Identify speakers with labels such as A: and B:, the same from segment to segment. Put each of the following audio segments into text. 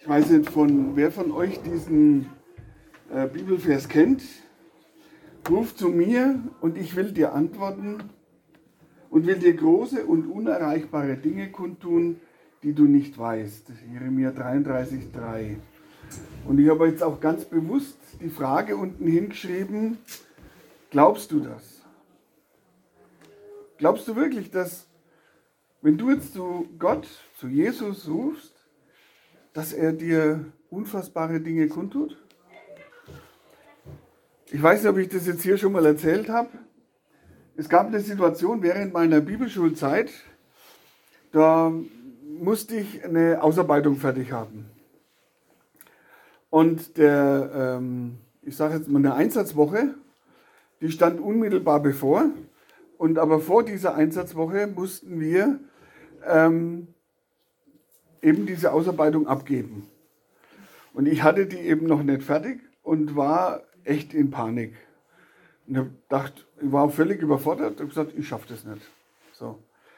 A: weiß nicht, wer von euch diesen Bibelvers kennt. Ruf zu mir und ich will dir antworten und will dir große und unerreichbare Dinge kundtun, die du nicht weißt. Jeremia 33,3. Und ich habe jetzt auch ganz bewusst die Frage unten hingeschrieben, glaubst du das? Glaubst du wirklich, dass, wenn du jetzt zu Gott, zu Jesus rufst, dass er dir unfassbare Dinge kundtut? Ich weiß nicht, ob ich das jetzt hier schon mal erzählt habe. Es gab eine Situation während meiner Bibelschulzeit, da musste ich eine Ausarbeitung fertig haben. Und ich sage jetzt mal eine Einsatzwoche, die stand unmittelbar bevor. Und aber vor dieser Einsatzwoche mussten wir eben diese Ausarbeitung abgeben. Und ich hatte die eben noch nicht fertig und war echt in Panik. Und ich war völlig überfordert und habe gesagt, ich schaffe das nicht. So.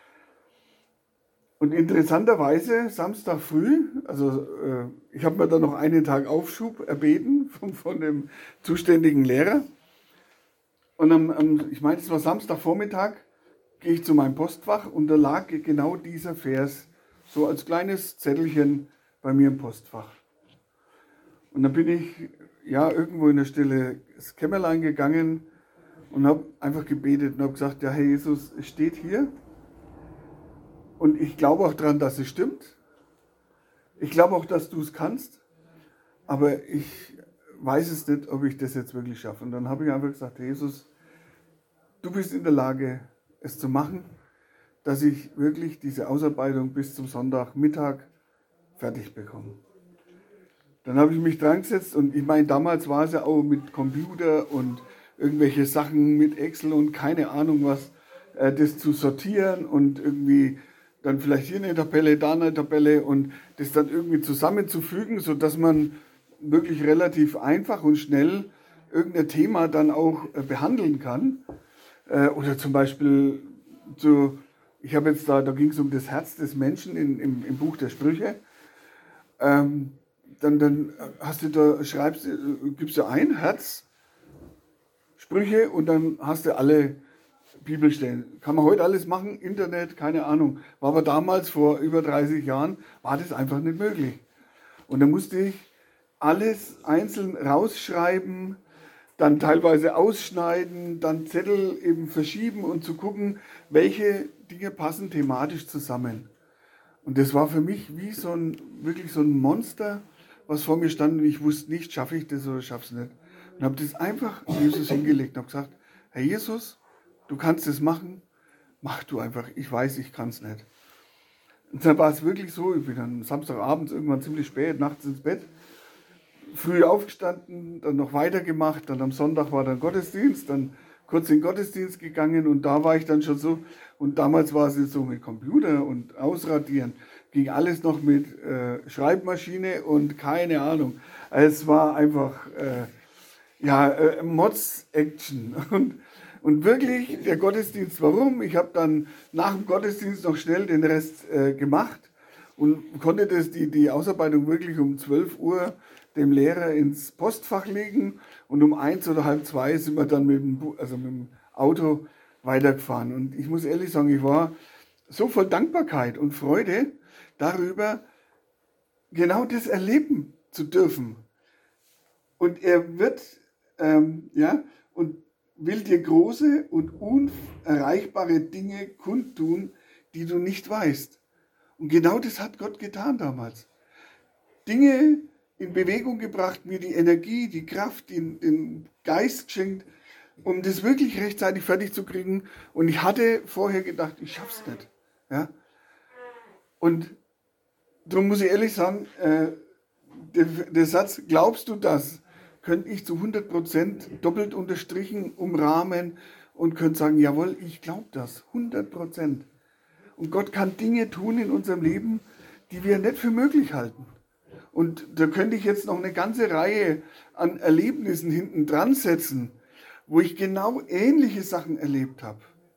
A: Und interessanterweise, Samstag früh, also ich habe mir da noch einen Tag Aufschub erbeten von dem zuständigen Lehrer. Und ich meine, es war Samstagvormittag, gehe ich zu meinem Postfach und da lag genau dieser Vers so als kleines Zettelchen bei mir im Postfach. Und dann bin ich irgendwo in der Stille ins Kämmerlein gegangen und habe einfach gebetet und habe gesagt, ja Herr Jesus, es steht hier und ich glaube auch daran, dass es stimmt. Ich glaube auch, dass du es kannst, aber ich weiß es nicht, ob ich das jetzt wirklich schaffe. Und dann habe ich einfach gesagt, Herr Jesus, du bist in der Lage, es zu machen, dass ich wirklich diese Ausarbeitung bis zum Sonntagmittag fertig bekomme. Dann habe ich mich dran gesetzt und ich meine, damals war es ja auch mit Computer und irgendwelche Sachen mit Excel und keine Ahnung was, das zu sortieren und irgendwie dann vielleicht hier eine Tabelle, da eine Tabelle und das dann irgendwie zusammenzufügen, sodass man wirklich relativ einfach und schnell irgendein Thema dann auch behandeln kann. Oder zum Beispiel, ich habe jetzt da ging es um das Herz des Menschen im Buch der Sprüche. Dann hast du gibst du ein Herz, Sprüche und dann hast du alle Bibelstellen. Kann man heute alles machen, Internet, keine Ahnung. War aber damals, vor über 30 Jahren, war das einfach nicht möglich. Und dann musste ich alles einzeln rausschreiben, dann teilweise ausschneiden, dann Zettel eben verschieben und zu gucken, welche Dinge passen thematisch zusammen. Und das war für mich wie wirklich so ein Monster, was vor mir stand und ich wusste nicht, schaffe ich das oder schaffe ich es nicht. Und habe das einfach Jesus hingelegt und habe gesagt, Herr Jesus, du kannst es machen, mach du einfach, ich weiß, ich kann es nicht. Und dann war es wirklich so, ich bin dann Samstagabends irgendwann ziemlich spät, nachts ins Bett, früh aufgestanden, dann noch weitergemacht, dann am Sonntag war dann Gottesdienst, dann kurz in den Gottesdienst gegangen und da war ich dann schon so, und damals war es jetzt so mit Computer und Ausradieren, ging alles noch mit Schreibmaschine und keine Ahnung. Es war einfach, Mods-Action und wirklich der Gottesdienst, warum? Ich habe dann nach dem Gottesdienst noch schnell den Rest gemacht und konnte die Ausarbeitung wirklich um 12 Uhr dem Lehrer ins Postfach legen und um 1 oder halb 2 sind wir dann mit dem Auto weitergefahren. Und ich muss ehrlich sagen, ich war so voll Dankbarkeit und Freude darüber, genau das erleben zu dürfen. Und er wird, und will dir große und unerreichbare Dinge kundtun, die du nicht weißt. Und genau das hat Gott getan damals. Dinge in Bewegung gebracht, mir die Energie, die Kraft, den Geist geschenkt, um das wirklich rechtzeitig fertig zu kriegen. Und ich hatte vorher gedacht, ich schaff's nicht. Ja? Und darum muss ich ehrlich sagen, der Satz, glaubst du das, könnte ich zu 100% doppelt unterstrichen, umrahmen und könnte sagen, jawohl, ich glaube das, 100%. Und Gott kann Dinge tun in unserem Leben, die wir nicht für möglich halten. Und da könnte ich jetzt noch eine ganze Reihe an Erlebnissen hinten dran setzen, wo ich genau ähnliche Sachen erlebt habe.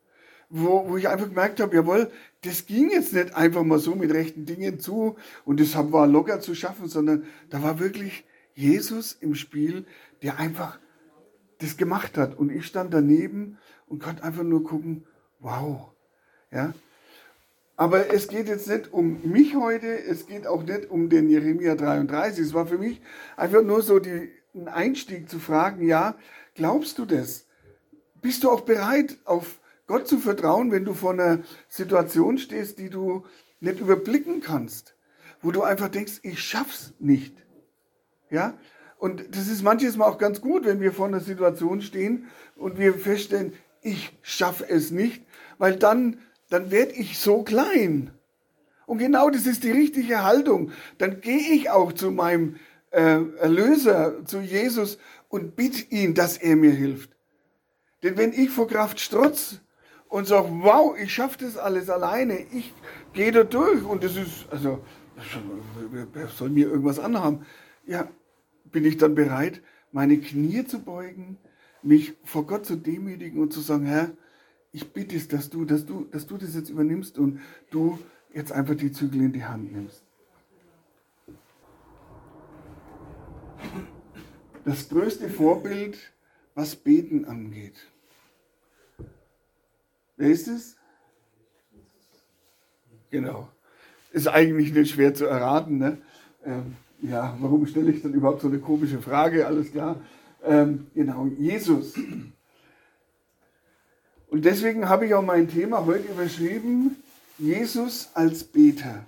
A: wo ich einfach gemerkt habe, jawohl, das ging jetzt nicht einfach mal so mit rechten Dingen zu und das war locker zu schaffen, sondern da war wirklich Jesus im Spiel, der einfach das gemacht hat. Und ich stand daneben und konnte einfach nur gucken, wow. Ja? Aber es geht jetzt nicht um mich heute, es geht auch nicht um den Jeremia 33. Es war für mich einfach nur so ein Einstieg zu fragen, ja, glaubst du das? Bist du auch bereit, auf Gott zu vertrauen, wenn du vor einer Situation stehst, die du nicht überblicken kannst? Wo du einfach denkst, ich schaff's nicht. Ja? Und das ist manches Mal auch ganz gut, wenn wir vor einer Situation stehen und wir feststellen, ich schaffe es nicht, weil dann werde ich so klein. Und genau das ist die richtige Haltung. Dann gehe ich auch zu meinem Erlöser, zu Jesus und bitte ihn, dass er mir hilft. Denn wenn ich vor Kraft strotz und sage, wow, ich schaffe das alles alleine, ich gehe da durch und das ist, also, wer soll mir irgendwas anhaben? Ja, bin ich dann bereit, meine Knie zu beugen, mich vor Gott zu demütigen und zu sagen, Herr, ich bitte es, dass du das jetzt übernimmst und du jetzt einfach die Zügel in die Hand nimmst. Das größte Vorbild, was Beten angeht. Wer ist es? Genau. Ist eigentlich nicht schwer zu erraten, ne? Ja, warum stelle ich dann überhaupt so eine komische Frage? Alles klar. Genau, Jesus. Und deswegen habe ich auch mein Thema heute überschrieben, Jesus als Beter.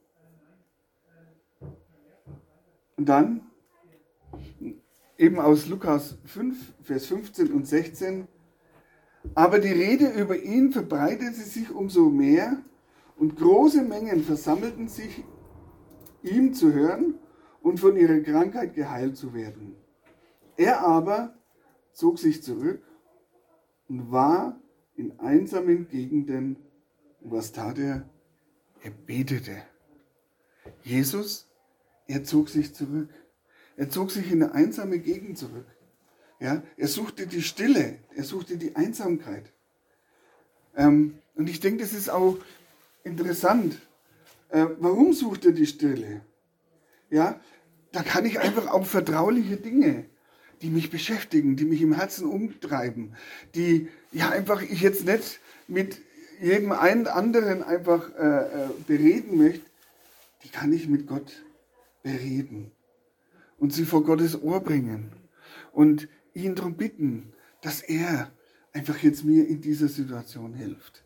A: Und dann, eben aus Lukas 5, Vers 15 und 16, aber die Rede über ihn verbreitete sich umso mehr und große Mengen versammelten sich, ihm zu hören und von ihrer Krankheit geheilt zu werden. Er aber zog sich zurück und war in einsamen Gegenden. Und was tat er? Er betete. Jesus, er zog sich zurück. Er zog sich in eine einsame Gegend zurück. Ja, er suchte die Stille, er suchte die Einsamkeit. Und ich denke, das ist auch interessant. Warum sucht er die Stille? Ja, da kann ich einfach auch vertrauliche Dinge, die mich beschäftigen, die mich im Herzen umtreiben, die ja einfach ich jetzt nicht mit jedem einen anderen einfach bereden möchte, die kann ich mit Gott bereden und sie vor Gottes Ohr bringen und ihn darum bitten, dass er einfach jetzt mir in dieser Situation hilft.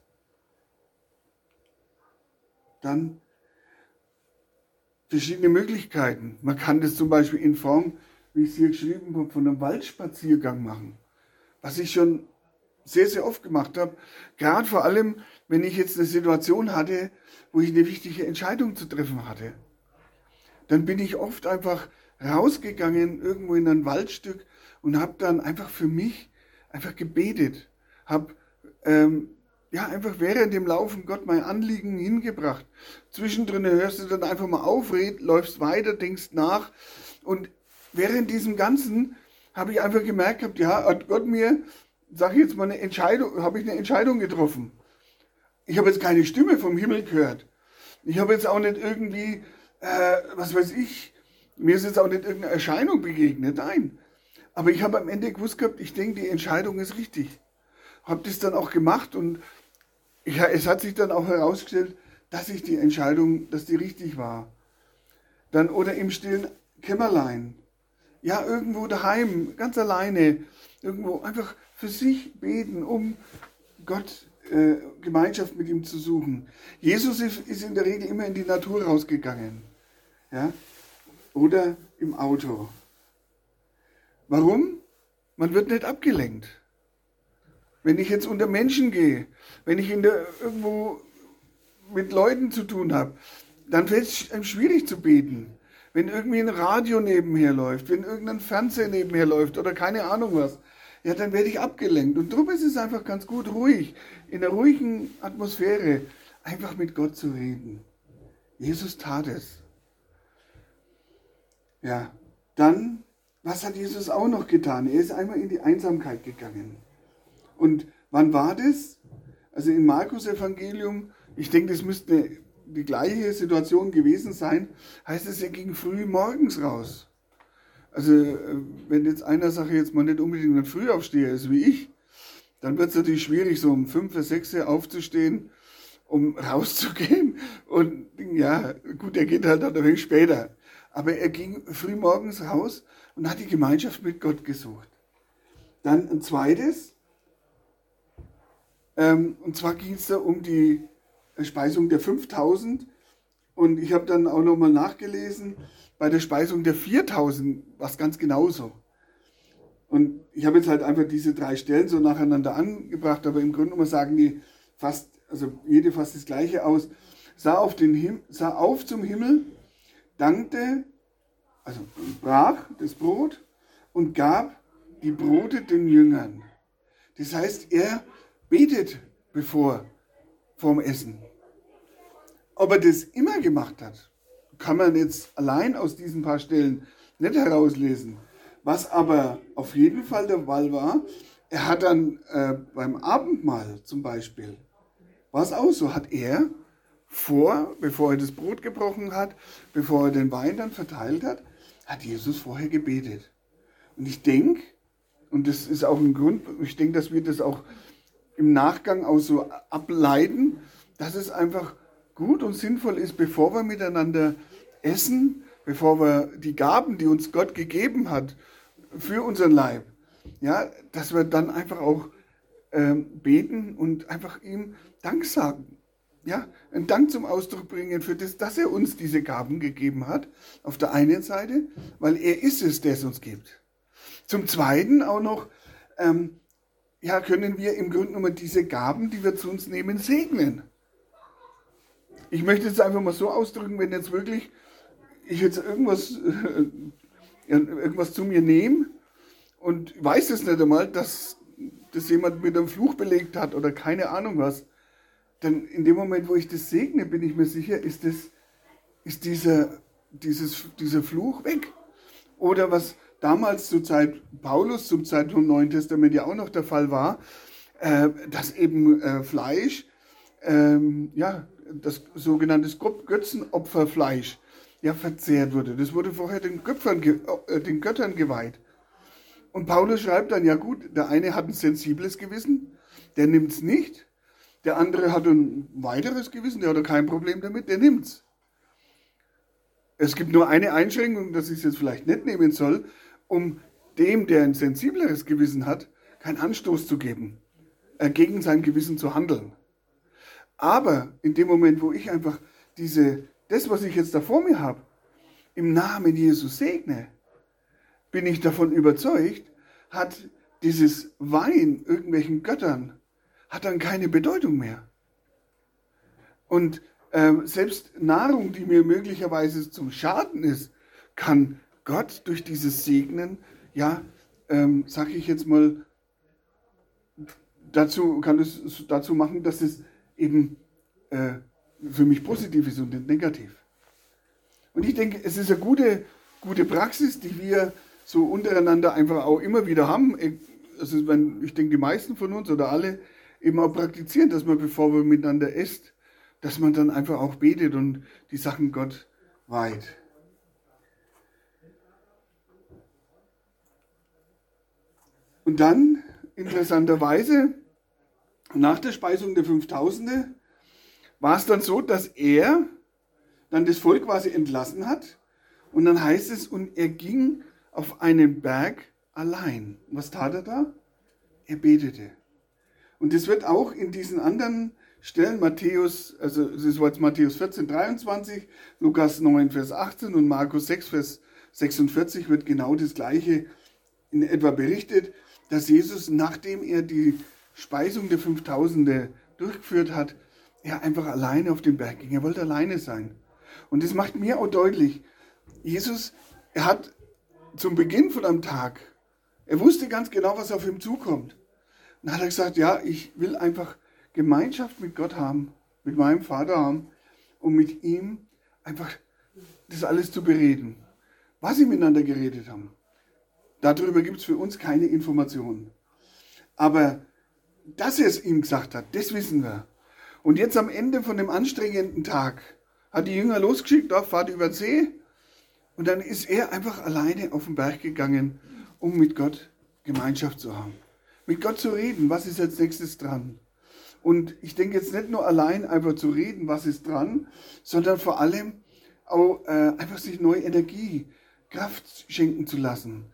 A: Dann verschiedene Möglichkeiten. Man kann das zum Beispiel in Form, wie ich es hier geschrieben habe, von einem Waldspaziergang machen. Was ich schon sehr, sehr oft gemacht habe. Gerade vor allem, wenn ich jetzt eine Situation hatte, wo ich eine wichtige Entscheidung zu treffen hatte. Dann bin ich oft einfach rausgegangen, irgendwo in ein Waldstück und habe dann einfach für mich einfach gebetet. Habe einfach während dem Laufen Gott mein Anliegen hingebracht. Zwischendrin hörst du dann einfach mal auf, läufst weiter, denkst nach. Und während diesem Ganzen habe ich einfach gemerkt, ja, hat Gott mir, sage ich jetzt mal, habe ich eine Entscheidung getroffen. Ich habe jetzt keine Stimme vom Himmel gehört. Ich habe jetzt auch nicht irgendwie, was weiß ich, mir ist jetzt auch nicht irgendeine Erscheinung begegnet, nein. Aber ich habe am Ende gewusst gehabt, ich denke, die Entscheidung ist richtig. Habe das dann auch gemacht und es hat sich dann auch herausgestellt, dass die Entscheidung, dass die richtig war. Dann oder im stillen Kämmerlein. Ja, irgendwo daheim, ganz alleine, irgendwo einfach für sich beten, um Gott Gemeinschaft mit ihm zu suchen. Jesus ist in der Regel immer in die Natur rausgegangen. Ja? Oder im Auto. Warum? Man wird nicht abgelenkt. Wenn ich jetzt unter Menschen gehe, wenn ich irgendwo mit Leuten zu tun habe, dann fällt es einem schwierig zu beten. Wenn irgendwie ein Radio nebenher läuft, wenn irgendein Fernseher nebenher läuft oder keine Ahnung was, ja, dann werde ich abgelenkt. Und darum ist es einfach ganz gut, ruhig, in einer ruhigen Atmosphäre, einfach mit Gott zu reden. Jesus tat es. Ja, dann, was hat Jesus auch noch getan? Er ist einmal in die Einsamkeit gegangen. Und wann war das? Also im Markus-Evangelium, ich denke, das müsste die gleiche Situation gewesen sein, heißt es, er ging früh morgens raus. Also wenn jetzt einer, sage ich jetzt mal, nicht unbedingt ein Frühaufsteher ist wie ich, dann wird es natürlich schwierig, so um 5 oder 6 Uhr aufzustehen, um rauszugehen. Und ja, gut, er geht halt ein wenig später. Aber er ging früh morgens raus und hat die Gemeinschaft mit Gott gesucht. Dann ein zweites, und zwar ging es da um die Speisung der 5000. Und ich habe dann auch nochmal nachgelesen, bei der Speisung der 4000 war es ganz genauso. Und ich habe jetzt halt einfach diese 3 Stellen so nacheinander angebracht, aber im Grunde genommen sagen die fast, also jede fast das Gleiche aus. Sah auf zum Himmel, dankte, also brach das Brot und gab die Brote den Jüngern. Das heißt, er betet vorm Essen. Ob er das immer gemacht hat, kann man jetzt allein aus diesen paar Stellen nicht herauslesen. Was aber auf jeden Fall der Fall war, er hat dann beim Abendmahl zum Beispiel, war es auch so, hat er bevor er das Brot gebrochen hat, bevor er den Wein dann verteilt hat Jesus vorher gebetet. Und ich denke, und das ist auch ein Grund, ich denke, dass wir das auch im Nachgang auch so ableiten, dass es einfach gut und sinnvoll ist, bevor wir miteinander essen, bevor wir die Gaben, die uns Gott gegeben hat, für unseren Leib, ja, dass wir dann einfach auch beten und einfach ihm Dank sagen. Ja, einen Dank zum Ausdruck bringen für das, dass er uns diese Gaben gegeben hat, auf der einen Seite, weil er ist es, der es uns gibt. Zum Zweiten auch noch, können wir im Grunde genommen diese Gaben, die wir zu uns nehmen, segnen. Ich möchte es einfach mal so ausdrücken, wenn jetzt wirklich ich jetzt irgendwas zu mir nehme und weiß es nicht einmal, dass das jemand mit einem Fluch belegt hat oder keine Ahnung was, dann in dem Moment, wo ich das segne, bin ich mir sicher, ist dieser Fluch weg. Oder was damals zur Zeit Paulus, zum Zeitpunkt im Neuen Testament ja auch noch der Fall war, dass eben Fleisch, das sogenannte Götzenopferfleisch, verzehrt wurde. Das wurde vorher den Göttern geweiht. Und Paulus schreibt dann, ja gut, der eine hat ein sensibles Gewissen, der nimmt es nicht. Der andere hat ein weiteres Gewissen, der hat kein Problem damit, der nimmt es. Es gibt nur eine Einschränkung, dass ich es jetzt vielleicht nicht nehmen soll, um dem, der ein sensibleres Gewissen hat, keinen Anstoß zu geben, gegen sein Gewissen zu handeln. Aber in dem Moment, wo ich einfach das, was ich jetzt da vor mir habe, im Namen Jesus segne, bin ich davon überzeugt, hat dieses Wein irgendwelchen Göttern, hat dann keine Bedeutung mehr. Und selbst Nahrung, die mir möglicherweise zum Schaden ist, kann Gott durch dieses Segnen, sage ich jetzt mal, dazu machen, dass es eben für mich positiv ist und nicht negativ. Und ich denke, es ist eine gute Praxis, die wir so untereinander einfach auch immer wieder haben. Also ich denke, die meisten von uns oder alle eben auch praktizieren, dass man, bevor man miteinander isst, dass man dann einfach auch betet und die Sachen Gott weiht. Und dann, interessanterweise, nach der Speisung der 5000 war es dann so, dass er dann das Volk quasi entlassen hat. Und dann heißt es, und er ging auf einen Berg allein. Was tat er da? Er betete. Und das wird auch in diesen anderen Stellen, das war jetzt Matthäus 14, 23, Lukas 9, Vers 18 und Markus 6, Vers 46 wird genau das Gleiche in etwa berichtet, dass Jesus, nachdem er die Speisung der 5000 durchgeführt hat, er einfach alleine auf den Berg ging. Er wollte alleine sein. Und das macht mir auch deutlich, Jesus, er hat zum Beginn von einem Tag, er wusste ganz genau, was auf ihm zukommt. Und dann hat er gesagt, ja, ich will einfach Gemeinschaft mit Gott haben, mit meinem Vater haben, um mit ihm einfach das alles zu bereden. Was sie miteinander geredet haben, darüber gibt es für uns keine Informationen. Aber dass er es ihm gesagt hat, das wissen wir. Und jetzt am Ende von dem anstrengenden Tag hat die Jünger losgeschickt, fahrt über den See. Und dann ist er einfach alleine auf den Berg gegangen, um mit Gott Gemeinschaft zu haben. Mit Gott zu reden, was ist als nächstes dran. Und ich denke jetzt nicht nur allein einfach zu reden, was ist dran, sondern vor allem auch einfach sich neue Energie, Kraft schenken zu lassen.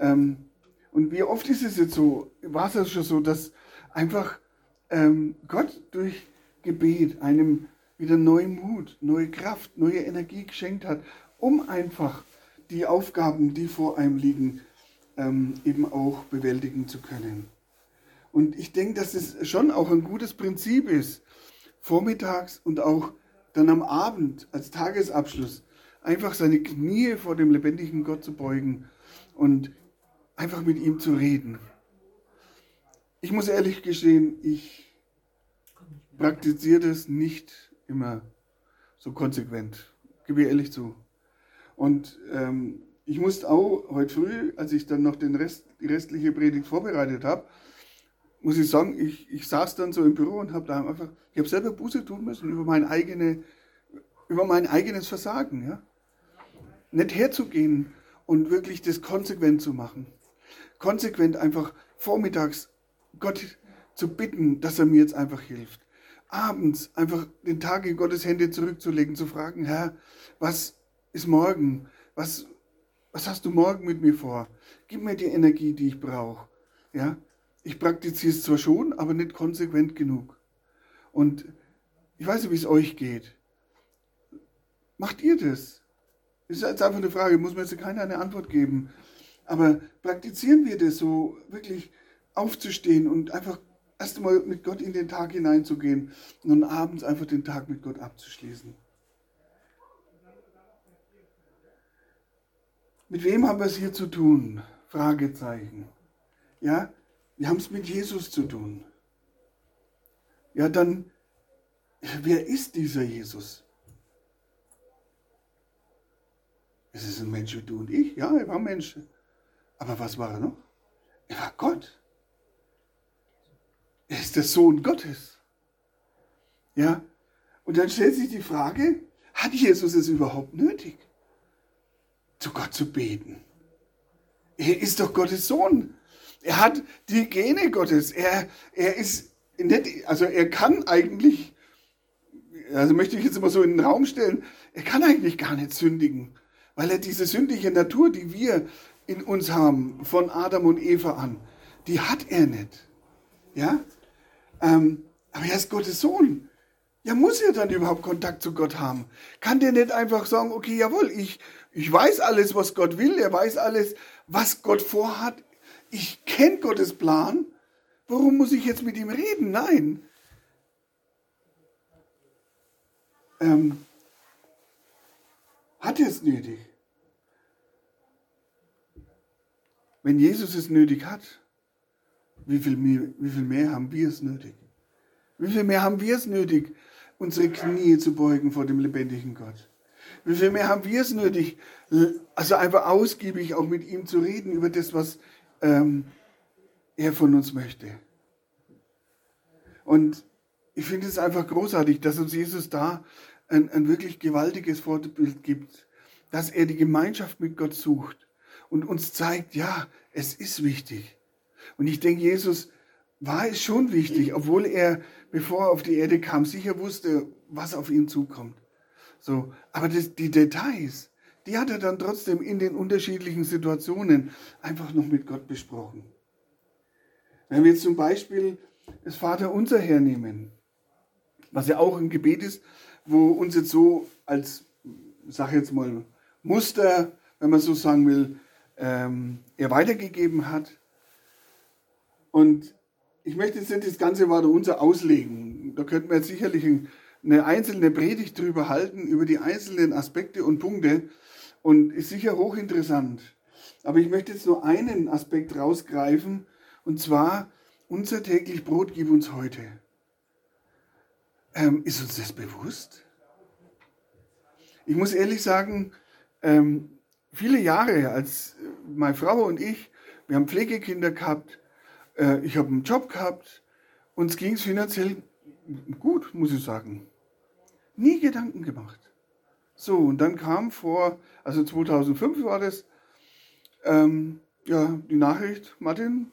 A: Und wie oft ist es jetzt so, war es ja schon so, dass einfach Gott durch Gebet einem wieder neuen Mut, neue Kraft, neue Energie geschenkt hat, um einfach die Aufgaben, die vor einem liegen, eben auch bewältigen zu können. Und ich denke, dass es schon auch ein gutes Prinzip ist, vormittags und auch dann am Abend als Tagesabschluss einfach seine Knie vor dem lebendigen Gott zu beugen und einfach mit ihm zu reden. Ich muss ehrlich gestehen, ich praktiziere das nicht immer so konsequent, gebe ich ehrlich zu. Und ich musste auch heute früh, als ich dann noch die restliche Predigt vorbereitet habe, muss ich sagen, ich saß dann so im Büro und habe da einfach, ich habe selber Buße tun müssen über mein eigenes Versagen. Ja? Nicht herzugehen und wirklich das konsequent zu machen. Konsequent einfach vormittags Gott zu bitten, dass er mir jetzt einfach hilft. Abends einfach den Tag in Gottes Hände zurückzulegen, zu fragen, Herr, was ist morgen? Was hast du morgen mit mir vor? Gib mir die Energie, die ich brauche. Ja? Ich praktiziere es zwar schon, aber nicht konsequent genug. Und ich weiß nicht, wie es euch geht. Macht ihr das? Ist jetzt einfach eine Frage, muss mir jetzt keiner eine Antwort geben. Aber praktizieren wir das so, wirklich aufzustehen und einfach erst einmal mit Gott in den Tag hineinzugehen und dann abends einfach den Tag mit Gott abzuschließen. Mit wem haben wir es hier zu tun? Fragezeichen. Ja, wir haben es mit Jesus zu tun. Ja, dann, wer ist dieser Jesus? Es ist ein Mensch wie du und ich. Ja, er war Mensch. Aber was war er noch? Er war Gott. Er ist der Sohn Gottes. Ja, und dann stellt sich die Frage, hat Jesus es überhaupt nötig, zu Gott zu beten? Er ist doch Gottes Sohn. Er hat die Gene Gottes. Er ist nicht, also er kann eigentlich, also möchte ich jetzt immer so in den Raum stellen, er kann eigentlich gar nicht sündigen, weil er diese sündige Natur, die wir in uns haben, von Adam und Eva an, die hat er nicht. Ja? Aber er ist Gottes Sohn. Ja, muss er dann überhaupt Kontakt zu Gott haben? Kann der nicht einfach sagen, okay, jawohl, ich weiß alles, was Gott will, er weiß alles, was Gott vorhat, ich kenne Gottes Plan, warum muss ich jetzt mit ihm reden? Nein. Hat er es nötig? Wenn Jesus es nötig hat, wie viel mehr haben wir es nötig? Wie viel mehr haben wir es nötig, unsere Knie zu beugen vor dem lebendigen Gott? Wie viel mehr haben wir es nötig, also einfach ausgiebig auch mit ihm zu reden über das, was er von uns möchte? Und ich finde es einfach großartig, dass uns Jesus da ein wirklich gewaltiges Vorbild gibt, dass er die Gemeinschaft mit Gott sucht und uns zeigt, ja, es ist wichtig. Und ich denke, Jesus war es schon wichtig, obwohl er, bevor er auf die Erde kam, sicher wusste, was auf ihn zukommt. So, aber die Details, die hat er dann trotzdem in den unterschiedlichen Situationen einfach noch mit Gott besprochen. Wenn wir jetzt zum Beispiel das Vaterunser hernehmen, was ja auch ein Gebet ist, wo uns jetzt so als, sag jetzt mal, Muster, wenn man so sagen will, er weitergegeben hat. Und ich möchte jetzt nicht das ganze Vaterunser auslegen. Da könnten wir jetzt sicherlich eine einzelne Predigt drüber halten, über die einzelnen Aspekte und Punkte. Und ist sicher hochinteressant. Aber ich möchte jetzt nur einen Aspekt rausgreifen. Und zwar, unser täglich Brot gib uns heute. Ist uns das bewusst? Ich muss ehrlich sagen, viele Jahre, als meine Frau und ich, wir haben Pflegekinder gehabt, ich habe einen Job gehabt Uns ging es finanziell gut, muss ich sagen. Nie Gedanken gemacht. So, und dann kam also 2005 war das, die Nachricht, Martin,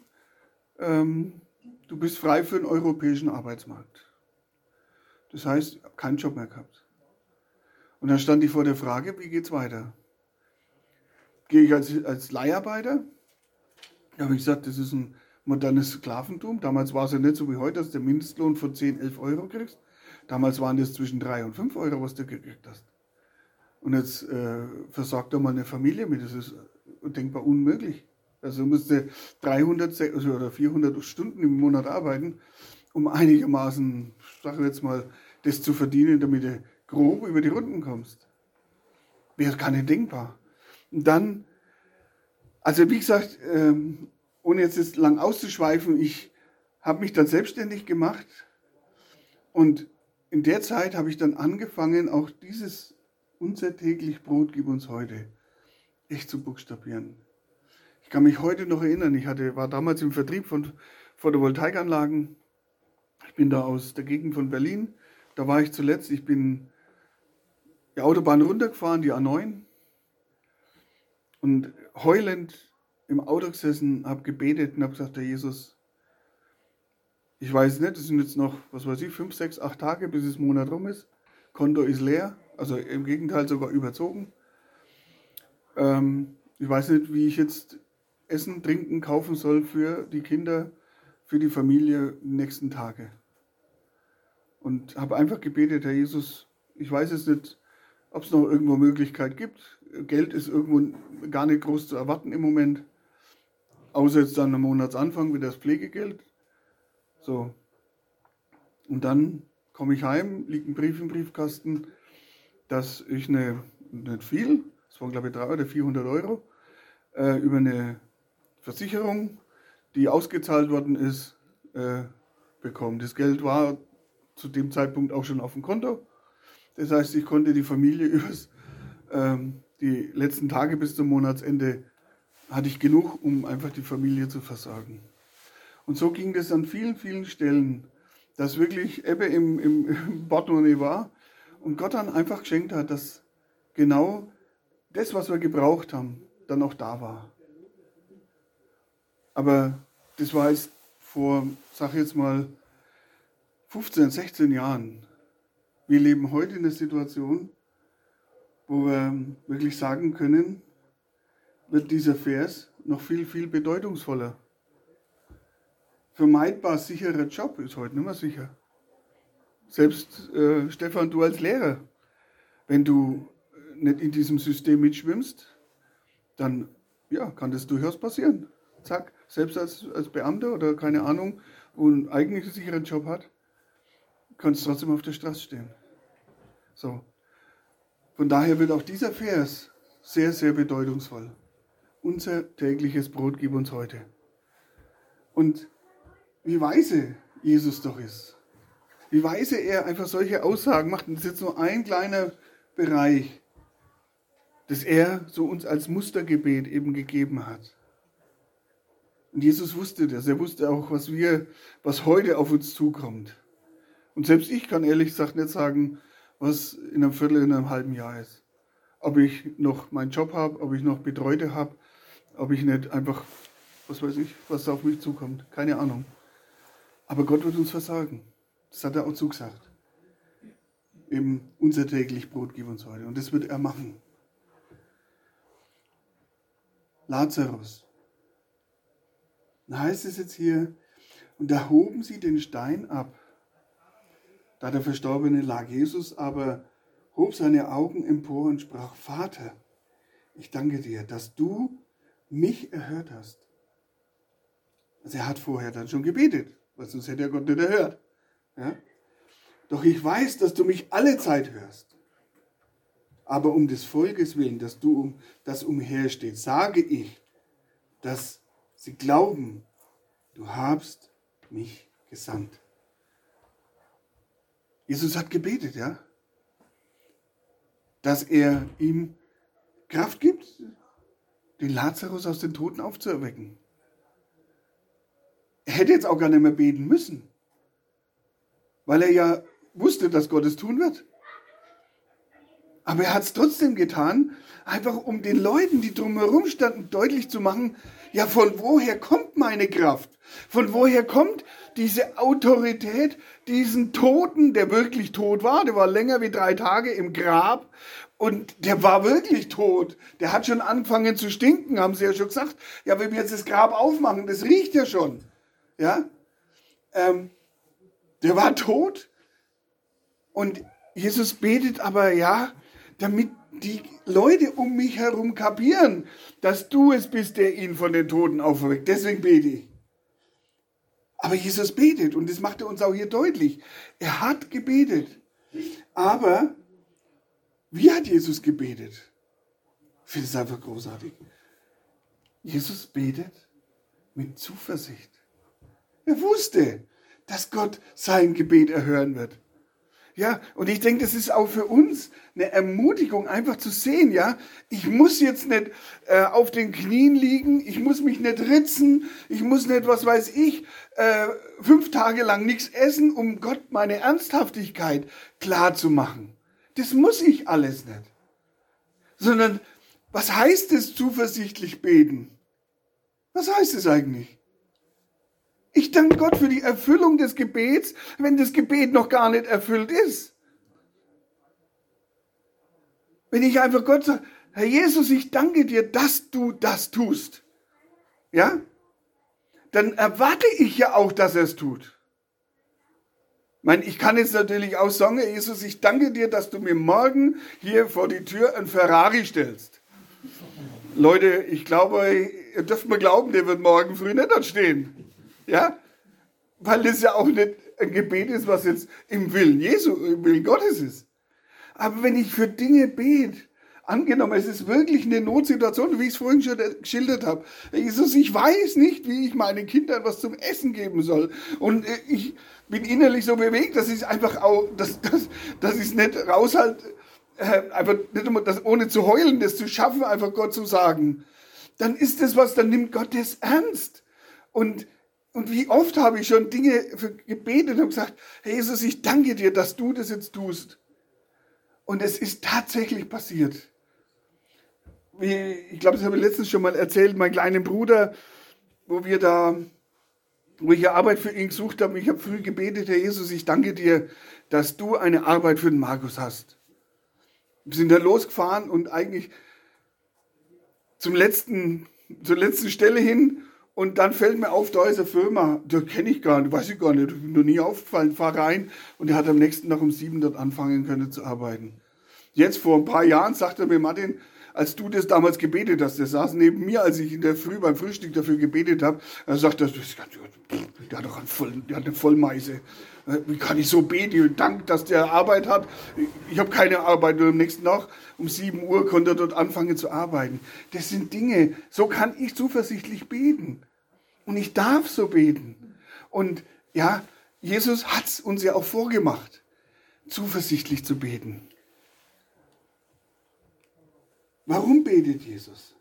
A: du bist frei für den europäischen Arbeitsmarkt. Das heißt, ich habe keinen Job mehr gehabt. Und dann stand ich vor der Frage, wie geht's weiter? Gehe ich als Leiharbeiter? Da habe ich gesagt, das ist ein modernes Sklaventum. Damals war es ja nicht so wie heute, dass du den Mindestlohn von 10, 11 Euro kriegst. Damals waren das zwischen 3 und 5 Euro, was du gekriegt hast. Und jetzt versorgt doch mal eine Familie mit. Das ist denkbar unmöglich. Also du musst 300 oder 400 Stunden im Monat arbeiten, um einigermaßen, sage ich jetzt mal, das zu verdienen, damit du grob über die Runden kommst. Wäre gar nicht denkbar. Und dann, also wie gesagt, ohne jetzt lang auszuschweifen, ich habe mich dann selbstständig gemacht und in der Zeit habe ich dann angefangen, auch dieses unser täglich Brot gib uns heute echt zu buchstabieren. Ich kann mich heute noch erinnern, war damals im Vertrieb von Photovoltaikanlagen. Ich bin da aus der Gegend von Berlin. Da war ich zuletzt. Ich bin die Autobahn runtergefahren, die A9. Und heulend im Auto gesessen, habe gebetet und habe gesagt, Herr Jesus, ich weiß nicht, es sind jetzt noch, 5, 6, 8 Tage, bis das Monat rum ist. Konto ist leer, also im Gegenteil sogar überzogen. Ich weiß nicht, wie ich jetzt Essen, Trinken kaufen soll für die Kinder, für die Familie die nächsten Tage. Und habe einfach gebetet, Herr Jesus, ich weiß jetzt nicht, ob es noch irgendwo Möglichkeit gibt. Geld ist irgendwo gar nicht groß zu erwarten im Moment. Außer jetzt dann am Monatsanfang wieder das Pflegegeld. So. Und dann komme ich heim, liegt ein Brief im Briefkasten, dass ich nicht viel, das waren glaube ich 300 oder 400 Euro, über eine Versicherung, die ausgezahlt worden ist, bekommen. Das Geld war zu dem Zeitpunkt auch schon auf dem Konto. Das heißt, ich konnte die Familie die letzten Tage bis zum Monatsende hatte ich genug, um einfach die Familie zu versorgen. Und so ging das an vielen, vielen Stellen, dass wirklich Ebbe im Portemonnaie war und Gott dann einfach geschenkt hat, dass genau das, was wir gebraucht haben, dann auch da war. Aber das war jetzt vor, sag ich jetzt mal, 15, 16 Jahren. Wir leben heute in einer Situation, wo wir wirklich sagen können, wird dieser Vers noch viel, viel bedeutungsvoller. Vermeidbar sicherer Job ist heute nicht mehr sicher. Selbst Stefan, du als Lehrer, wenn du nicht in diesem System mitschwimmst, dann kann das durchaus passieren. Zack, selbst als Beamter oder keine Ahnung, wo ein eigentlich sicheren Job hat, kannst du trotzdem auf der Straße stehen. So. Von daher wird auch dieser Vers sehr, sehr bedeutungsvoll. Unser tägliches Brot gib uns heute. Und wie weise Jesus doch ist. Wie weise er einfach solche Aussagen macht. Und das ist jetzt nur ein kleiner Bereich, das er so uns als Mustergebet eben gegeben hat. Und Jesus wusste das. Er wusste auch, was heute auf uns zukommt. Und selbst ich kann ehrlich gesagt nicht sagen, was in einem Viertel, in einem halben Jahr ist. Ob ich noch meinen Job habe, ob ich noch Betreute habe, ob ich nicht einfach, was weiß ich, was auf mich zukommt. Keine Ahnung. Aber Gott wird uns versorgen. Das hat er auch zugesagt. Eben unser täglich Brot gib uns heute. Und das wird er machen. Lazarus. Da heißt es jetzt hier, und da hoben sie den Stein ab. Da der Verstorbene lag. Jesus aber hob seine Augen empor und sprach, Vater, ich danke dir, dass du mich erhört hast. Also er hat vorher dann schon gebetet, weil sonst hätte er Gott nicht erhört. Ja? Doch ich weiß, dass du mich alle Zeit hörst. Aber um des Volkes willen, das umhersteht, sage ich, dass sie glauben, du hast mich gesandt. Jesus hat gebetet, ja, dass er ihm Kraft gibt, den Lazarus aus den Toten aufzuerwecken. Er hätte jetzt auch gar nicht mehr beten müssen. weil er ja wusste, dass Gott es tun wird. Aber er hat es trotzdem getan, einfach um den Leuten, die drumherum standen, deutlich zu machen, ja, von woher kommt meine Kraft? Von woher kommt diese Autorität, diesen Toten, der wirklich tot war, der war länger wie 3 Tage im Grab und der war wirklich tot. Der hat schon angefangen zu stinken, haben sie ja schon gesagt. Ja, wenn wir jetzt das Grab aufmachen, das riecht ja schon. Ja, der war tot und Jesus betet aber, ja, damit die Leute um mich herum kapieren, dass du es bist, der ihn von den Toten auferweckt. Deswegen bete ich. Aber Jesus betet und das macht er uns auch hier deutlich. Er hat gebetet. Aber wie hat Jesus gebetet? Ich finde es einfach großartig. Jesus betet mit Zuversicht. Er wusste, dass Gott sein Gebet erhören wird. Ja, und ich denke, das ist auch für uns eine Ermutigung, einfach zu sehen, ja, ich muss jetzt nicht auf den Knien liegen, ich muss mich nicht ritzen, ich muss nicht, was weiß ich, 5 Tage lang nichts essen, um Gott meine Ernsthaftigkeit klar zu machen. Das muss ich alles nicht. Sondern, was heißt es, zuversichtlich beten? Was heißt es eigentlich? Ich danke Gott für die Erfüllung des Gebets, wenn das Gebet noch gar nicht erfüllt ist. Wenn ich einfach Gott sage, Herr Jesus, ich danke dir, dass du das tust. Ja? Dann erwarte ich ja auch, dass er es tut. Ich kann jetzt natürlich auch sagen, Herr Jesus, ich danke dir, dass du mir morgen hier vor die Tür ein Ferrari stellst. Leute, ich glaube, ihr dürft mir glauben, der wird morgen früh nicht dort stehen. Ja, weil das ja auch nicht ein Gebet ist, was jetzt im Willen Jesu, im Willen Gottes ist. Aber wenn ich für Dinge bete, angenommen, es ist wirklich eine Notsituation, wie ich es vorhin schon geschildert habe. Jesus, ich weiß nicht, wie ich meinen Kindern was zum Essen geben soll. Und ich bin innerlich so bewegt, dass ich es einfach auch, dass ich es nicht raushalte, einfach nicht immer das, ohne zu heulen, das zu schaffen, einfach Gott zu sagen. Dann ist das was, dann nimmt Gott das ernst. Und wie oft habe ich schon Dinge gebetet und gesagt, Herr Jesus, ich danke dir, dass du das jetzt tust. Und es ist tatsächlich passiert. Ich glaube, das habe ich letztens schon mal erzählt, mein kleiner Bruder, wo ich ja Arbeit für ihn gesucht habe. Ich habe früh gebetet, Herr Jesus, ich danke dir, dass du eine Arbeit für den Markus hast. Wir sind dann losgefahren und eigentlich zur letzten Stelle hin. Und dann fällt mir auf, da ist eine Firma, die kenne ich gar nicht, weiß ich gar nicht, ich bin noch nie aufgefallen, fahre rein und er hat am nächsten Tag um 7 dort anfangen können zu arbeiten. Jetzt vor ein paar Jahren sagt er mir, Martin, als du das damals gebetet hast, der saß neben mir, als ich in der Früh beim Frühstück dafür gebetet habe, er sagt, der hat doch eine Vollmeise. Wie kann ich so beten? Dank, dass der Arbeit hat. Ich habe keine Arbeit und am nächsten Tag um 7 Uhr konnte er dort anfangen zu arbeiten. Das sind Dinge, so kann ich zuversichtlich beten. Und ich darf so beten. Und ja, Jesus hat es uns ja auch vorgemacht, zuversichtlich zu beten. Warum betet Jesus?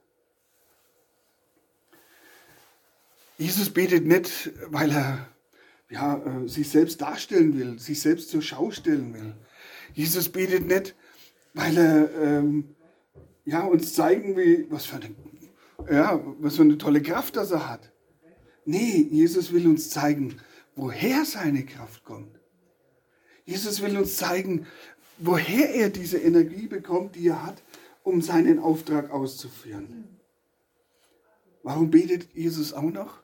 A: Jesus betet nicht, weil er sich selbst darstellen will, sich selbst zur Schau stellen will. Jesus betet nicht, weil er uns zeigen will, was für eine tolle Kraft das er hat. Nee, Jesus will uns zeigen, woher seine Kraft kommt. Jesus will uns zeigen, woher er diese Energie bekommt, die er hat, um seinen Auftrag auszuführen. Warum betet Jesus auch noch?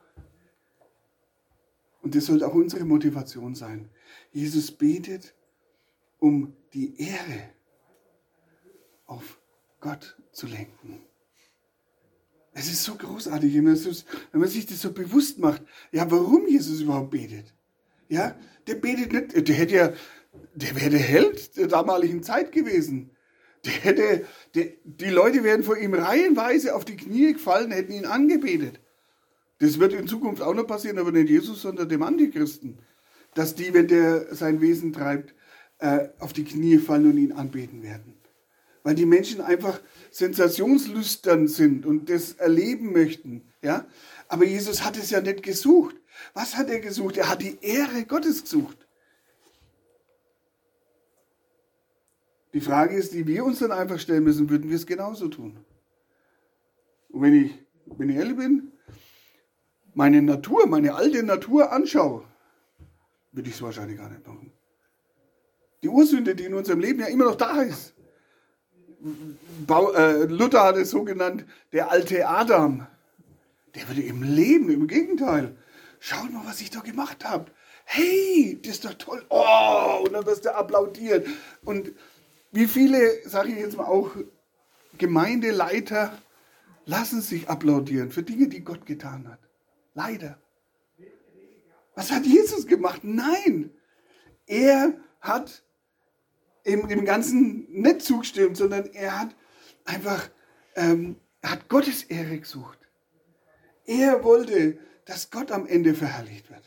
A: Und das sollte auch unsere Motivation sein. Jesus betet, um die Ehre auf Gott zu lenken. Es ist so großartig, wenn man sich das so bewusst macht, ja, warum Jesus überhaupt betet. Ja, der betet nicht, der wäre der Held der damaligen Zeit gewesen. Die Leute wären vor ihm reihenweise auf die Knie gefallen, hätten ihn angebetet. Das wird in Zukunft auch noch passieren, aber nicht Jesus, sondern dem Antichristen. Dass die, wenn der sein Wesen treibt, auf die Knie fallen und ihn anbeten werden. Weil die Menschen einfach sensationslüstern sind und das erleben möchten. Ja? Aber Jesus hat es ja nicht gesucht. Was hat er gesucht? Er hat die Ehre Gottes gesucht. Die Frage ist, die wir uns dann einfach stellen müssen, würden wir es genauso tun? Und wenn ich ehrlich bin, meine alte Natur anschaue, würde ich es wahrscheinlich gar nicht machen. Die Ursünde, die in unserem Leben ja immer noch da ist. Luther hat es so genannt, der alte Adam. Der würde im Leben, im Gegenteil. Schaut mal, was ich da gemacht habe. Hey, das ist doch toll. Oh, und dann wirst du applaudiert. Und wie viele, sage ich jetzt mal auch, Gemeindeleiter lassen sich applaudieren für Dinge, die Gott getan hat. Leider. Was hat Jesus gemacht? Nein. Er hat dem Ganzen nicht zugestimmt, sondern er hat einfach hat Gottes Ehre gesucht. Er wollte, dass Gott am Ende verherrlicht wird.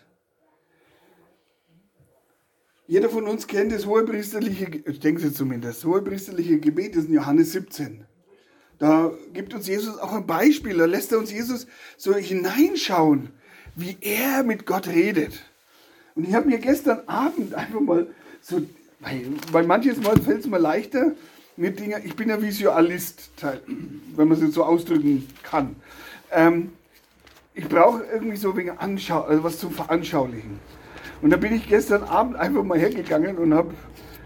A: Jeder von uns kennt das hohepriesterliche, ich denke es zumindest, das hohepriesterliche Gebet ist in Johannes 17. Da gibt uns Jesus auch ein Beispiel, da lässt er uns Jesus so hineinschauen, wie er mit Gott redet. Und ich habe mir gestern Abend einfach mal so, weil manches Mal fällt es mir leichter mit Dingen, ich bin ja Visualist, wenn man es so ausdrücken kann. Ich brauche irgendwie so wegen was zum Veranschaulichen. Und da bin ich gestern Abend einfach mal hergegangen und habe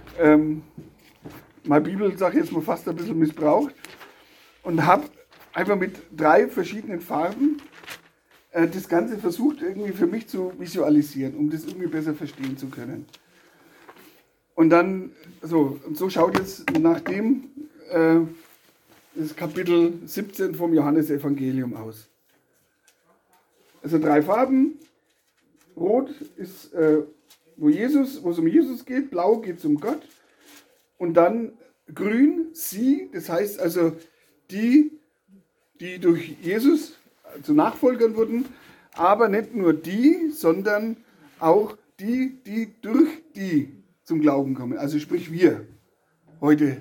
A: meine Bibel, sage ich jetzt mal, fast ein bisschen missbraucht und habe einfach mit 3 verschiedenen Farben das Ganze versucht irgendwie für mich zu visualisieren, um das irgendwie besser verstehen zu können. Und dann, so schaut jetzt nachdem das Kapitel 17 vom Johannesevangelium aus. Also 3 Farben. Rot ist, wo es um Jesus geht, blau geht es um Gott. Und dann grün, sie, das heißt also die durch Jesus zu Nachfolgern wurden, aber nicht nur die, sondern auch die durch die zum Glauben kommen. Also sprich wir heute.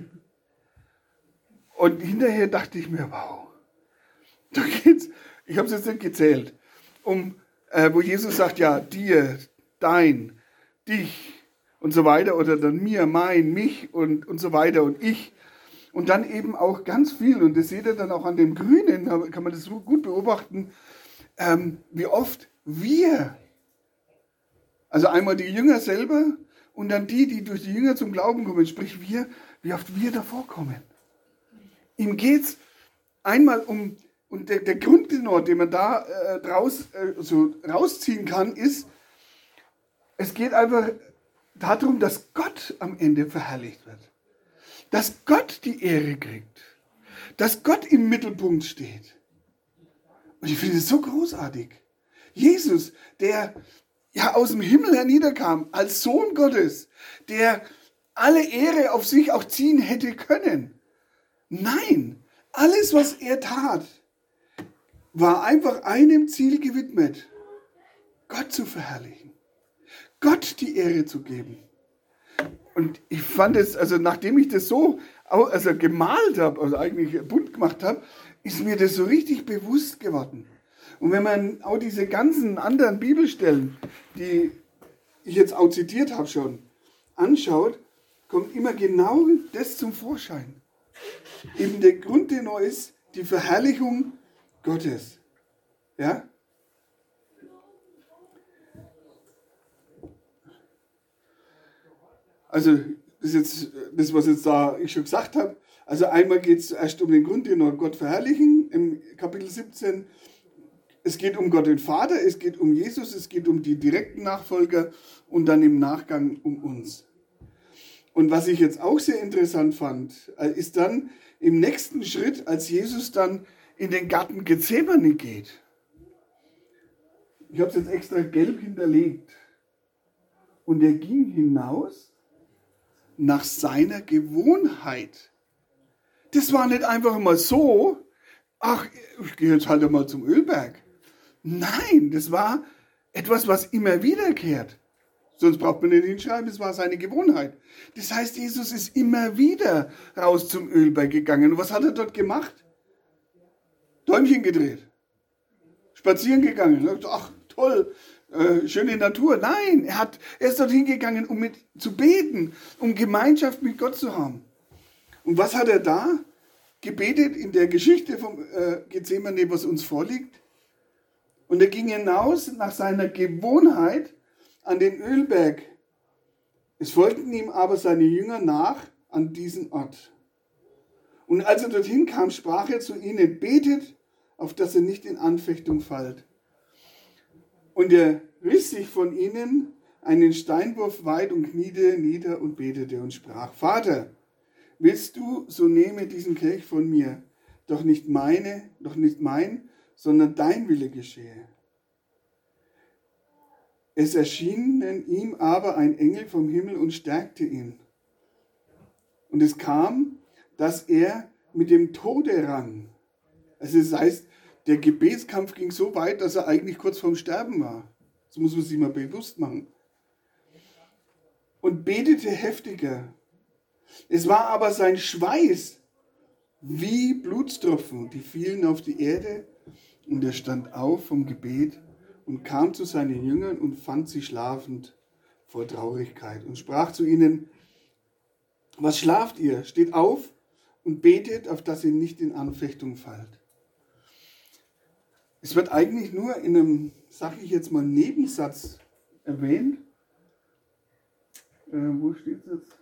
A: Und hinterher dachte ich mir, wow, da geht's, ich habe es jetzt nicht gezählt, wo Jesus sagt, ja, dir, dein, dich und so weiter, oder dann mir, mein, mich und so weiter und ich. Und dann eben auch ganz viel, und das seht ihr dann auch an dem Grünen, da kann man das so gut beobachten, wie oft wir, also einmal die Jünger selber und dann die durch die Jünger zum Glauben kommen, sprich wir, wie oft wir davor kommen. Ihm geht es einmal um, und der Grundtenor, den man da rausziehen kann, ist, es geht einfach darum, dass Gott am Ende verherrlicht wird. Dass Gott die Ehre kriegt. Dass Gott im Mittelpunkt steht. Und ich finde es so großartig. Jesus, der ja aus dem Himmel herniederkam, als Sohn Gottes, der alle Ehre auf sich auch ziehen hätte können. Nein, alles, was er tat, war einfach einem Ziel gewidmet. Gott zu verherrlichen. Gott die Ehre zu geben. Und ich fand es, also nachdem ich das so gemalt habe, also eigentlich bunt gemacht habe, ist mir das so richtig bewusst geworden. Und wenn man auch diese ganzen anderen Bibelstellen, die ich jetzt auch zitiert habe schon, anschaut, kommt immer genau das zum Vorschein. Eben der Grundtenor ist die Verherrlichung Gottes. Ja? Also das ist jetzt das, was jetzt da ich schon gesagt habe. Also einmal geht es erst um den Grundtenor Gott verherrlichen im Kapitel 17. Es geht um Gott den Vater, es geht um Jesus, es geht um die direkten Nachfolger und dann im Nachgang um uns. Und was ich jetzt auch sehr interessant fand, ist dann im nächsten Schritt, als Jesus dann in den Garten Gethsemane geht. Ich habe es jetzt extra gelb hinterlegt. Und er ging hinaus nach seiner Gewohnheit. Das war nicht einfach mal so, ach, ich gehe jetzt halt mal zum Ölberg. Nein, das war etwas, was immer wiederkehrt. Sonst braucht man nicht hinschreiben, das war seine Gewohnheit. Das heißt, Jesus ist immer wieder raus zum Ölberg gegangen. Und was hat er dort gemacht? Däumchen gedreht. Spazieren gegangen. Ach, toll, schöne Natur. Nein, er ist dorthin gegangen, um zu beten, um Gemeinschaft mit Gott zu haben. Und was hat er da gebetet in der Geschichte vom Gethsemane, was uns vorliegt? Und er ging hinaus nach seiner Gewohnheit an den Ölberg. Es folgten ihm aber seine Jünger nach an diesen Ort. Und als er dorthin kam, sprach er zu ihnen, betet, auf dass ihr nicht in Anfechtung fallt. Und er riss sich von ihnen einen Steinwurf weit und kniete nieder und betete und sprach, Vater, willst du, so nehme diesen Kelch von mir, doch nicht mein, sondern dein Wille geschehe. Es erschien ihm aber ein Engel vom Himmel und stärkte ihn. Und es kam, dass er mit dem Tode rang. Also das heißt, der Gebetskampf ging so weit, dass er eigentlich kurz vorm Sterben war. Das muss man sich mal bewusst machen. Und betete heftiger. Es war aber sein Schweiß wie Blutstropfen, die fielen auf die Erde. Und er stand auf vom Gebet und kam zu seinen Jüngern und fand sie schlafend vor Traurigkeit und sprach zu ihnen, was schlaft ihr? Steht auf und betet, auf dass ihr nicht in Anfechtung fallt. Es wird eigentlich nur in einem, sage ich jetzt mal, Nebensatz erwähnt. Wo steht es jetzt?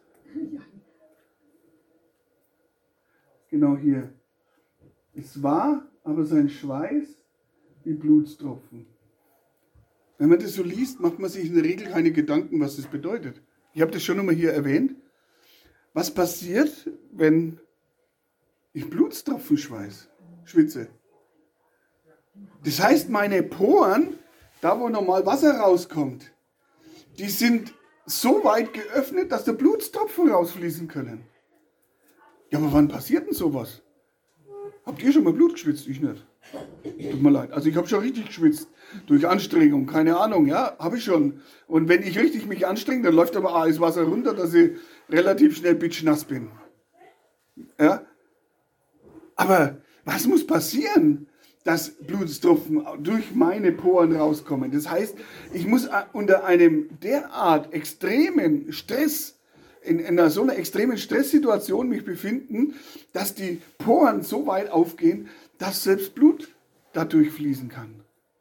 A: Genau hier. Es war aber sein Schweiß wie Blutstropfen. Wenn man das so liest, macht man sich in der Regel keine Gedanken, was das bedeutet. Ich habe das schon einmal hier erwähnt. Was passiert, wenn ich Blutstropfen schwitze? Das heißt, meine Poren, da wo normal Wasser rauskommt, die sind so weit geöffnet, dass da Blutstropfen rausfließen können. Ja, aber wann passiert denn sowas? Habt ihr schon mal Blut geschwitzt? Ich nicht. Tut mir leid. Also ich habe schon richtig geschwitzt. Durch Anstrengung, keine Ahnung, ja, habe ich schon. Und wenn ich richtig mich anstrenge, dann läuft aber alles Wasser runter, dass ich relativ schnell bitchnass bin. Ja? Aber was muss passieren, dass Blutstropfen durch meine Poren rauskommen? Das heißt, ich muss unter einem derart extremen Stress, in so einer extremen Stresssituation mich befinden, dass die Poren so weit aufgehen, dass selbst Blut dadurch fließen kann.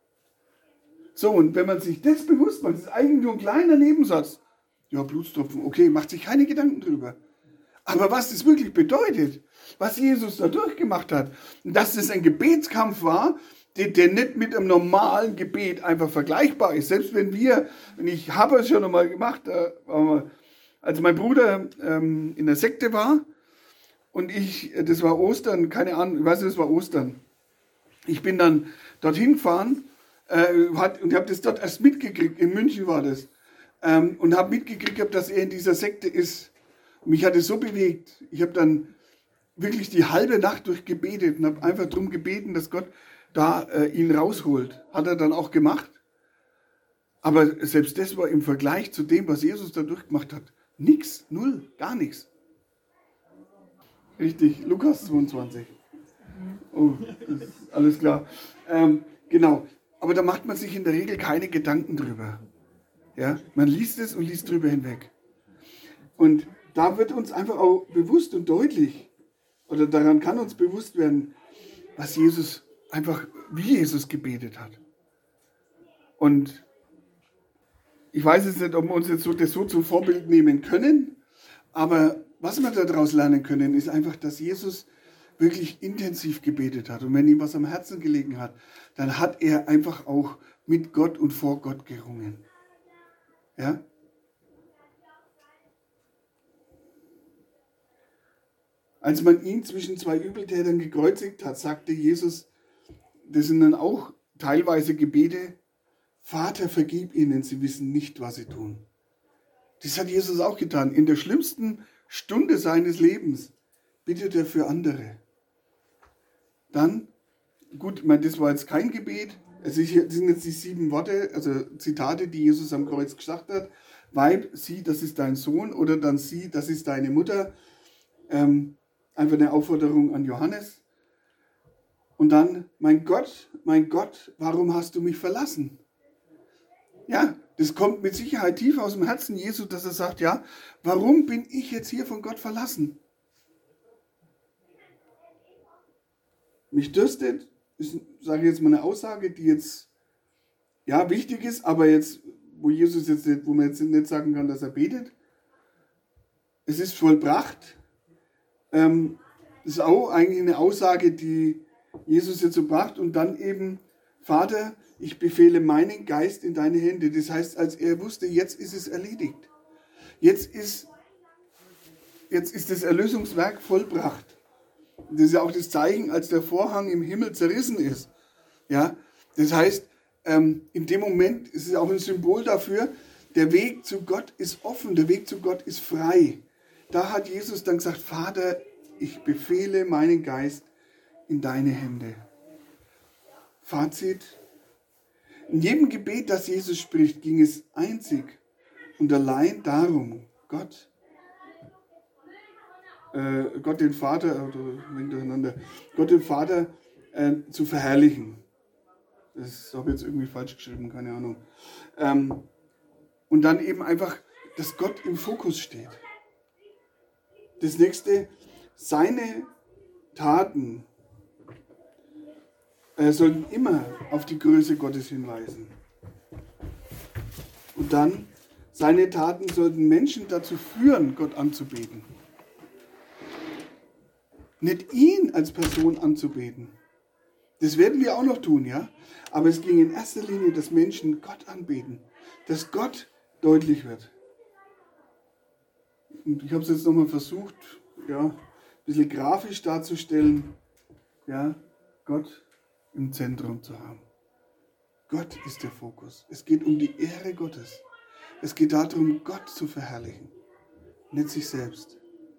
A: So, und wenn man sich das bewusst macht, das ist eigentlich nur ein kleiner Nebensatz. Ja, Blutstropfen, okay, macht sich keine Gedanken drüber. Aber was das wirklich bedeutet, was Jesus da durchgemacht hat, dass das ein Gebetskampf war, der nicht mit einem normalen Gebet einfach vergleichbar ist. Selbst wenn ich habe es schon einmal gemacht, als mein Bruder in der Sekte war und das war Ostern, keine Ahnung, ich weiß nicht, das war Ostern. Ich bin dann dorthin gefahren und habe das dort erst mitgekriegt, in München war das, und habe mitgekriegt, dass er in dieser Sekte ist. Und mich hat es so bewegt. Ich habe dann wirklich die halbe Nacht durch gebetet und habe einfach darum gebeten, dass Gott da ihn rausholt. Hat er dann auch gemacht. Aber selbst das war im Vergleich zu dem, was Jesus da durchgemacht hat, nix, null, gar nichts. Richtig, Lukas 22. Oh, das ist alles klar. Genau, aber da macht man sich in der Regel keine Gedanken drüber. Ja? Man liest es und liest drüber hinweg. Und da wird uns einfach auch bewusst und deutlich, oder daran kann uns bewusst werden, wie Jesus gebetet hat. Und ich weiß jetzt nicht, ob wir uns jetzt das so zum Vorbild nehmen können, aber was wir daraus lernen können, ist einfach, dass Jesus wirklich intensiv gebetet hat. Und wenn ihm was am Herzen gelegen hat, dann hat er einfach auch mit Gott und vor Gott gerungen. Ja? Als man ihn zwischen zwei Übeltätern gekreuzigt hat, sagte Jesus, das sind dann auch teilweise Gebete, Vater, vergib ihnen, sie wissen nicht, was sie tun. Das hat Jesus auch getan. In der schlimmsten Stunde seines Lebens bittet er für andere. Dann, gut, ich meine, das war jetzt kein Gebet, das sind jetzt die 7 Worte, also Zitate, die Jesus am Kreuz gesagt hat. Weib, sieh, das ist dein Sohn, oder dann sieh, das ist deine Mutter. Einfach eine Aufforderung an Johannes. Und dann, mein Gott, warum hast du mich verlassen? Ja, das kommt mit Sicherheit tief aus dem Herzen Jesu, dass er sagt, ja, warum bin ich jetzt hier von Gott verlassen? Mich dürstet, ist, sage ich jetzt mal, eine Aussage, die jetzt ja wichtig ist, aber jetzt, wo Jesus jetzt nicht, wo man jetzt nicht sagen kann, dass er betet. Es ist vollbracht. Das ist auch eigentlich eine Aussage, die Jesus jetzt so bracht und dann eben, Vater, ich befehle meinen Geist in deine Hände. Das heißt, als er wusste, jetzt ist es erledigt. Jetzt ist das Erlösungswerk vollbracht. Das ist ja auch das Zeichen, als der Vorhang im Himmel zerrissen ist. Ja, das heißt, in dem Moment ist es auch ein Symbol dafür, der Weg zu Gott ist offen, der Weg zu Gott ist frei. Da hat Jesus dann gesagt, Vater, ich befehle meinen Geist in deine Hände. Fazit. In jedem Gebet, das Jesus spricht, ging es einzig und allein darum, Gott den Vater, Gott den Vater zu verherrlichen. Das habe ich jetzt irgendwie falsch geschrieben, keine Ahnung. Und dann eben einfach, dass Gott im Fokus steht. Das nächste, seine Taten sollten immer auf die Größe Gottes hinweisen. Und dann, seine Taten sollten Menschen dazu führen, Gott anzubeten. Nicht ihn als Person anzubeten. Das werden wir auch noch tun, ja? Aber es ging in erster Linie, dass Menschen Gott anbeten. Dass Gott deutlich wird. Und ich habe es jetzt nochmal versucht, ja, ein bisschen grafisch darzustellen, ja, Gott im Zentrum zu haben. Gott ist der Fokus. Es geht um die Ehre Gottes. Es geht darum, Gott zu verherrlichen, nicht sich selbst.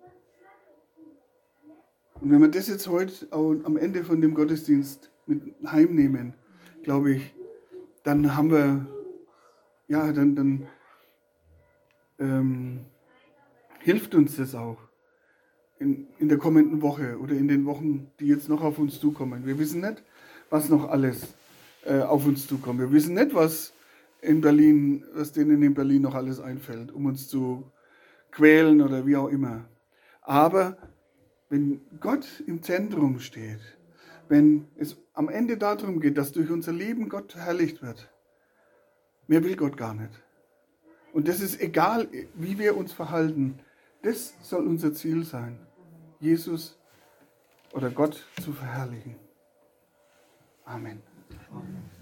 A: Und wenn wir das jetzt heute am Ende von dem Gottesdienst mit heimnehmen, glaube ich, dann haben wir, ja, dann hilft uns das auch in der kommenden Woche oder in den Wochen, die jetzt noch auf uns zukommen. Wir wissen nicht, was noch alles auf uns zukommt. Wir wissen nicht, was denen in Berlin noch alles einfällt, um uns zu quälen oder wie auch immer. Aber wenn Gott im Zentrum steht, wenn es am Ende darum geht, dass durch unser Leben Gott verherrlicht wird, mehr will Gott gar nicht. Und das ist egal, wie wir uns verhalten. Das soll unser Ziel sein, Jesus oder Gott zu verherrlichen. Amen.